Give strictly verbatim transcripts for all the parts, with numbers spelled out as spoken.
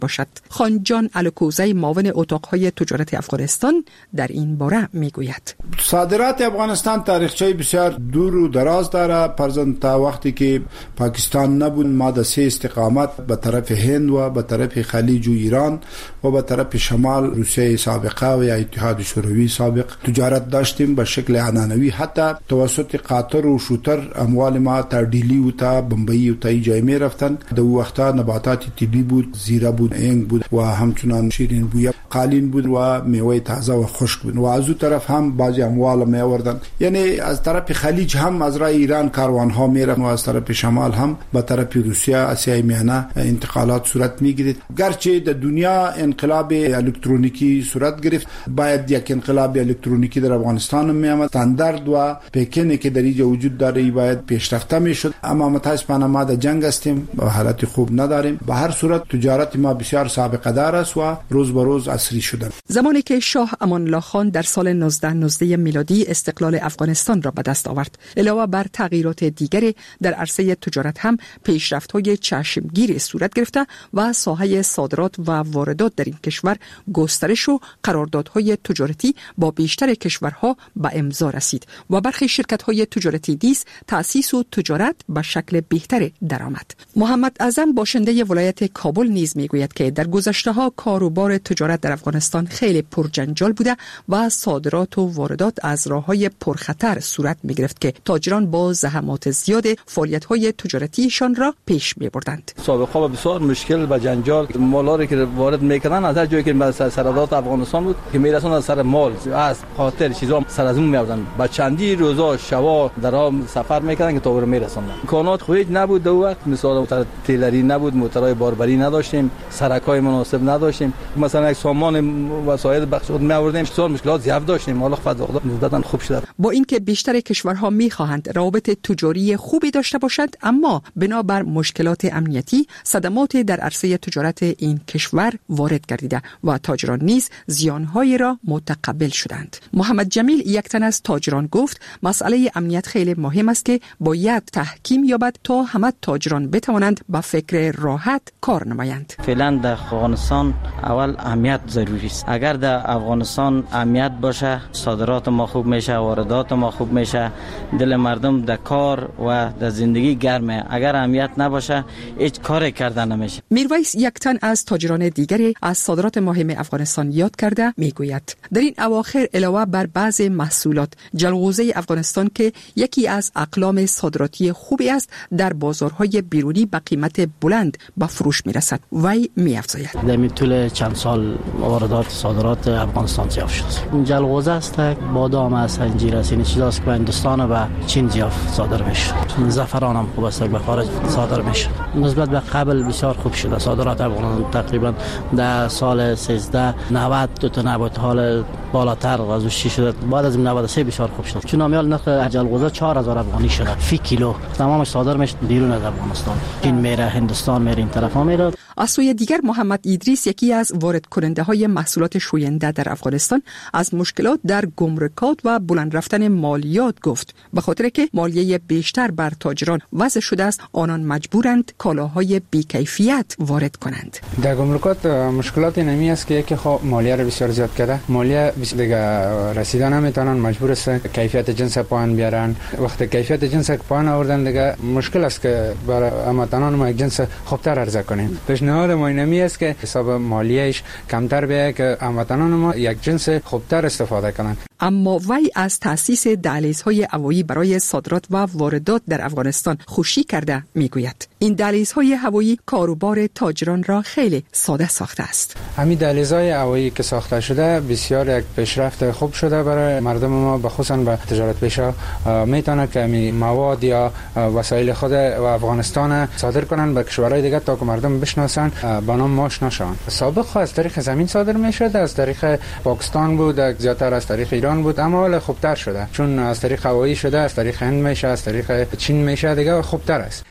باشد. خانجان الکوزی معاون اتاقهای تجارت افغانستان در این باره میگوید صادرات افغانستان تاریخچه بسیار دور و دراز داره. پرزن تا وقتی که پاکستان نبود ما در سه استقامت به طرف هند و به طرف خلیج و ایران و به طرف شمال روسیه سابقه و یا اتحاد شوروی سابق تجارت داشتیم به شکل عنعنوی. حتی توسط قطر و شوتر اموال ما تا دیلی و تا بمبئی و تا ای جای می رفتن. در وقتا نباتات طبی بود، زیره بود، انگ بود و همچنان شیرین بویه، قالین بود و میوه تازه و خشک بود. و از اون طرف هم بعضی اموال می آوردن. یعنی از طرف خلیج هم از راه ایران کاروان ها می رفتن و از طرف شمال هم به طرف روسیه آسیای میانه انتقالات صورت می گرفت. گرچه در دنیا انقلاب الکترونیکی صورت گرفت، باید یک انقلاب الکترونیکی در افغانستان می آمد. استاندارد و پیکنی که در اینجا وجود داره باید پیشرفته می شد. اما متاسفانه ما در جنگ هستیم و حالت خوب نداریم. به هر صورت تجارت ما بسیار سابقه دار است و روز به روز عصری شده. زمانی که شاه امان الله خان در سال نوزده نوزده میلادی استقلال افغانستان را به دست آورد، علاوه بر تغییرات دیگری در عرصه تجارت هم پیشرفت‌های چشمگیری صورت گرفته و ساحه صادرات و واردات در این کشور گسترش و قراردادهای تجارتی با بیشتر کشورها به امضا رسید و برخی شرکت‌های تجارتی نیز تأسیس و تجارت به شکل بهتری درآمد. محمد اعظم باشنده ولایت کابل نیز میگوید که در گذشته‌ها کاروبار تجارت در افغانستان خیلی پرجنجال بوده و صادرات و واردات از راه‌های پرخطر صورت می‌گرفت که تاجران با زحمات زیاد فعالیت‌های تجارتیشان را پیش می‌بردند. سابقا بسیار مشکل و جنجال مالاری که وارد می‌کردن از هر جایی که به سرحدات افغانستان بود که می‌رسوند از سر مال از خاطر چیزا سر از اون می‌آوردن. با چندی روزا شبا در راه سفر می‌کردن که تا اون می‌رسوندن. امکانات خویج نبود دو وقت، مثلا موتور تیلری نبود، موتورهای باربری نداشتیم، سرکای مناسب نداشتیم. مثلا یک سامان وسایل بخش خود می‌آوردیم، بسیار مشکلات زیاد داشتیم. حالا خدا نسبتاً خوب شده. با اینکه بیشتر کشورها می‌خواهند روابط تجاری خوبی داشته باشند، اما بنابر مشکلات امنیتی صدمات در عرصه تجارت این کشور وارد گردیده و تاجران نیز زیان‌های را متقبل شدند. محمد جمیل یک تن از تاجران گفت مسئله امنیت خیلی مهم است که باید تحکیم یابد تا همه تاجران بتوانند با فکر راحت کار نمایند. فعلا در افغانستان اول امنیت ضروری است. اگر در افغانستان امنیت باشه، صادرات ما خوب میشه، واردات ما خوب میشه، دل مردم در کار و در زندگی گرمه. اگر امنیت نباشه هیچ کاری کردن نمیشه. میرویس یک تن از تاجران دیگری از صادرات مهم افغانستان یاد کرده میگوید در این اواخر علاوه بر بعض محصولات جلغوزه افغانستان که یکی از اقلام صادراتی خوبی است در بازارهای بیرونی به قیمت بلند به فروش میرسد. وی میافزاید در طول چند سال واردات صادرات افغانستان زیاد شد. جلغوزه است، بادام است، انجیر است، این چیزاست که به هندوستان و به چین زیاد صادر میشه. زعفران هم خوب است به خارج صادر میشه. نسبت به قبل بسیار خوب شده صادرات افغانستان. تقریبا در سال سیزده نود دو تا نبات حال بالاتر از شش شده. بعد از نود و سه بسیار خوب شد. چون امیال نرخ جلغوزه چهار هزار افغانی شده فی کیلو. تمامش صادر میشه بیرون از افغانستان. چین میره، هندوستان میره، این طرفا میره. از سوی دیگر محمد ادریس یکی از وارد کننده های محصولات شوینده در افغانستان از مشکلات در گمرکات و بلند رفتن مالیات گفت. به خاطر که مالیه بیشتر بر تاجران وضع شده است، آنان مجبورند کالاهای بی‌کیفیت وارد کنند. در گمرکات مشکلات نمی است که یکی خب مالیه را بسیار زیاد کرده. مالیه دیگه رسیدن نمیتونن، مجبور است کیفیت جنس پایین بیارن. وقتی کیفیت جنس پایین آوردن دیگه مشکل است که برای هموطنان ما یک جنس خوبتر عرضه کنیم. پیشنهاد ما اینمی است که حساب مالیهش کمتر بیاید که هموطنان ما یک جنس خوبتر استفاده کنند. اما وی از تأسیس دهلیزهای هوایی برای صادرات و واردات در افغانستان خوشی کرده میگوید این دهلیزهای هوایی کاروبار تاجران را خیلی ساده ساخته است. همین دهلیزهای هوایی که ساخته شده بسیار یک پیشرفت خوب شده برای مردم ما، بخصوصا به تجارت پیشا میتونه که می مواد یا وسایل خود و افغانستان صادر کنن به کشورهای دیگه تا که مردم بشناسن، با نام آشنا شوند. سابق از طریق زمین صادر میشد، از طریق پاکستان بود، زیاتر از طریق ایران بود، اما حالا خوبتر شده چون از طریق هوایی شده، از طریق هند میشه، از طریق چین میشه، دیگه خوبتر است.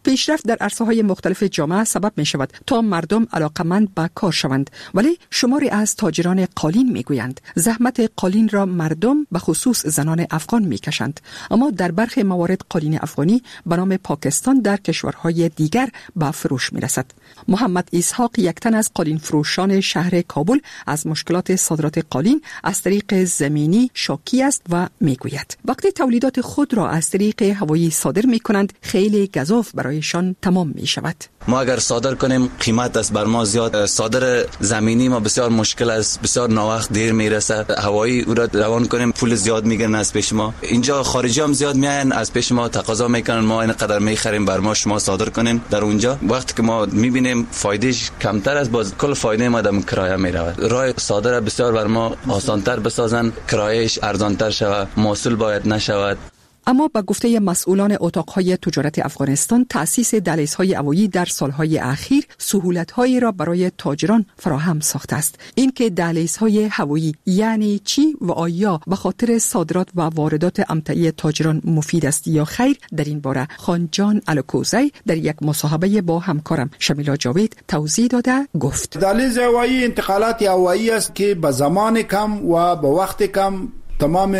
پیشرفت در عرصه‌های مختلف جامعه سبب می شود تا مردم علاقمند به کار شوند، ولی شماری از تاجران قالین می گویند زحمت قالین را مردم به خصوص زنان افغان می کشند، اما در برخی موارد قالین افغانی به نام پاکستان در کشورهای دیگر به فروش می رسد. محمد اسحاق یک تن از قالین فروشان شهر کابل از مشکلات صادرات قالین از طریق زمینی شاکی است و می گوید وقتی تولیدات خود را از طریق هوایی صادر می کنند خیلی گزاف برایشان تمام می شود. ما اگر صادر کنیم قیمت است بر ما زیاد، صادر زمینی ما بسیار مشکل است، بسیار ناوقت دیر میرسه، هوایی او را روان کنیم پول زیاد میگیرن از پیش ما. اینجا خارجی هم زیاد میاین از پیش ما تقاضا میکنن ما اینقدر میخریم بر ما شما صادر کنین در اونجا. وقتی که ما میبینیم فایدهش کمتر است باز کل فایده ما در کرایه میرود. راه صادر بسیار بر ما آسانتر بسازن، کرایهش ارزانتر شود، موصول باید نشود. اما با گفته مسئولان اتاقهای تجارت افغانستان تأسیس دهلیزهای هوایی در سالهای اخیر سهولت‌هایی را برای تاجران فراهم ساخته است. این که دهلیزهای هوایی یعنی چی و آیا به خاطر صادرات و واردات امتعی تاجران مفید است یا خیر، در این باره خانجان الکوزی در یک مصاحبه با همکارم شمیلا جاوید توضیح داده گفت: دهلیز هوایی انتقالات هوایی است که به زمان کم و به وقت کم تمام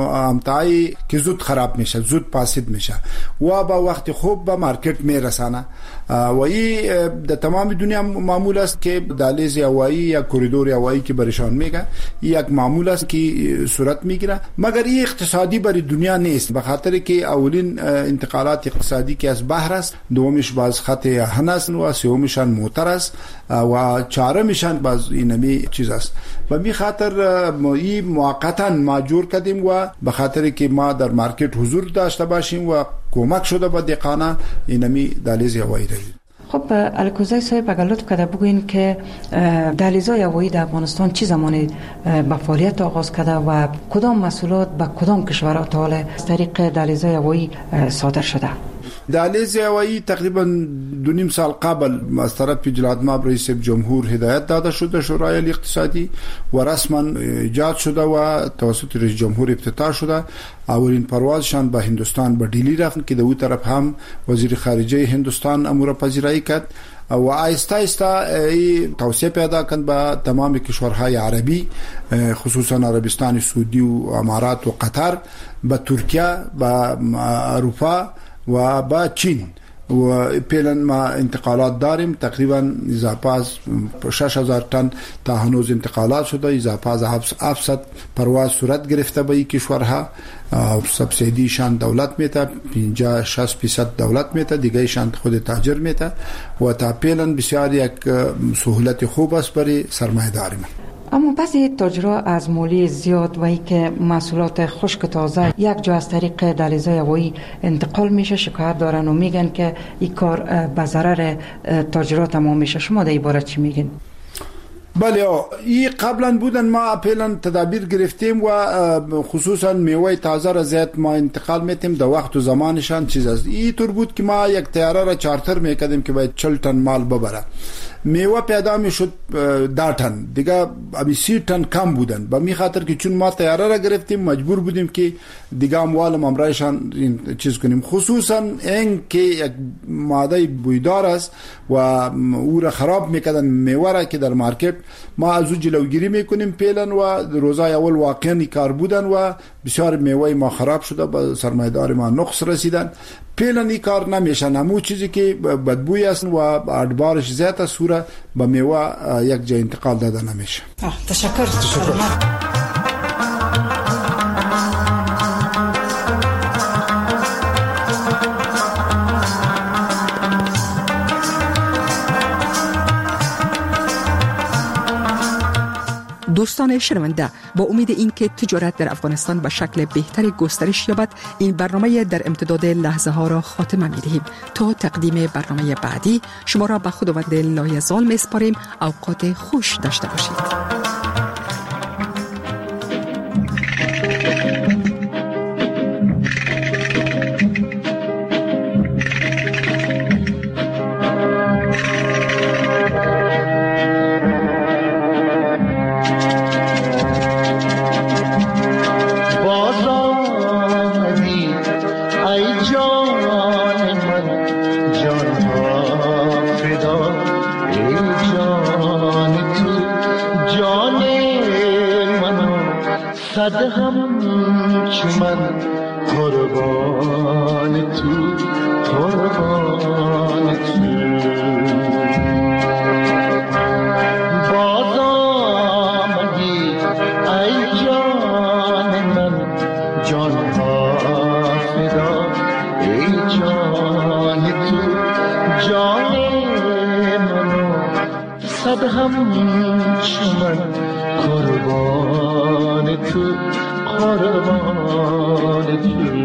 امتعایی که زود خراب میشه، زود فاسد میشه و با وقت خوب به مارکت میرسانه و این در تمام دنیا معمول است که دهلیز هوایی یا کوریدور هوایی که برشان میگه یک معمول است که صورت میگیره، مگر این اقتصادی برای دنیا نیست، به خاطر که اولین انتقالات اقتصادی که از بحر است، دومش باز خط هن است و سومشان موتر است و چهارمشان باز اینمی چیز است. و به خاطر این موقتا ما جور کردیم و به خاطر که ما در مارکت حضور داشته باشیم و کمک شده به دهقانا اینمی دهلیز هوایی رسید. خب الکوزی صاحب اگر لطف کرده بگوین که دهلیزهای هوایی در افغانستان چه زمانی به فعالیت آغاز کرده و کدام محصولات به کدام کشورها تا حالا از طریق دهلیزهای هوایی صادر شده؟ دهلیز هوایی تقریبا دو نیم سال قبل از طرف جلال مآب رئیس جمهور هدایت داده شده شورای اقتصادی و رسما ایجاد شده و توسط رئیس جمهور افتتاح شده. اولین پروازشان به هندوستان به دلی رفت که در اون طرف هم وزیر خارجه هندوستان امور پذیرایی کرد و آیسته آیسته توسعه پیدا کرد به تمام کشورهای عربی، خصوصا عربستان سعودی و امارات و قطر، به ترکیه، به اروپا و با چین و پیلن ما انتقالات داریم. تقریبا اضافه از شش هزار تن تا هنوز انتقالات شده، اضافه از هفتصد پرواز صورت گرفته به این کشورها. سبسیدیشان دولت میته، پنجاه شصت درصد دولت میته، دیگه شان خود تاجر میته و تا پیلن بسیار یک سهولت خوب است برای سرمایه‌داری. اما بعضی تاجرها از مولی زیاد و ای که محصولات خشک تازه یک جا از طریق دهلیزهای هوایی انتقال میشه شکایت دارن و میگن که این کار به ضرر تاجرها تمام میشه. شما در این باره چی میگین؟ بله، این قبلا بودن ما پیلن تدابیر گرفتیم و خصوصا میوه تازه را زیاد ما انتقال میتیم در وقت و زمانشان چیز است. این طور بود که ما یک تیاره را چارتر میکردیم که باید چل تن مال ببره. میوه پیدا میشد ده تن، دیگه امی سی تن کم بودن. به می خاطر که چون ما تیاره را گرفتیم مجبور بودیم که دیگه اموال ممرایشان چیز کنیم، خصوصا این که یک ماده بویدار است و او را خراب میکردن میوه را که در مارکت. ما از او جلوگیری میکنیم پیلن و روزای اول واقعا کار بودن و بسیار میوه ما خراب شده، به سرمایه‌دار ما نقص رسیدن. پیلن این کار نمیشن، همون چیزی که بدبوی است و ادبارش زیاد است سوره به میوه یک جای انتقال داده نمیشه. تشکر. تشکر. دوستان شنونده، با امید اینکه تجارت در افغانستان به شکل بهتری گسترش یابد این برنامه در امتداد لحظه ها را خاتمه می دهیم. تا تقدیم برنامه بعدی شما را به خداوند لایزال می سپاریم. اوقات خوش داشته باشید. جان من جان صد همچو من قربان تو قربان تو باز آمدی ای جان من جان ها فدا ای جان تو جان منو صد همچو من قربان تو قربان تو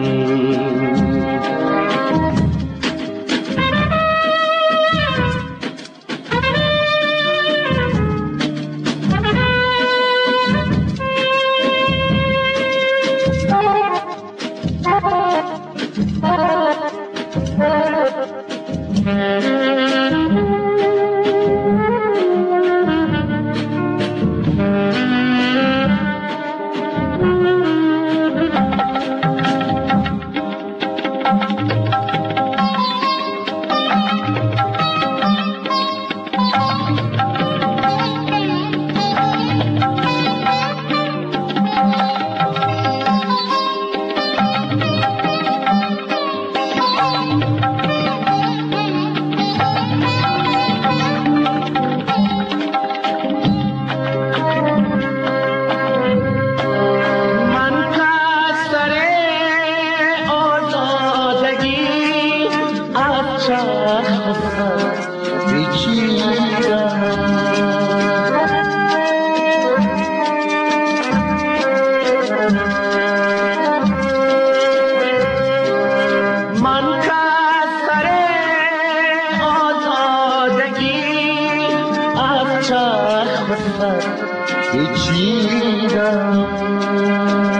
چرخ بسر پیچیدم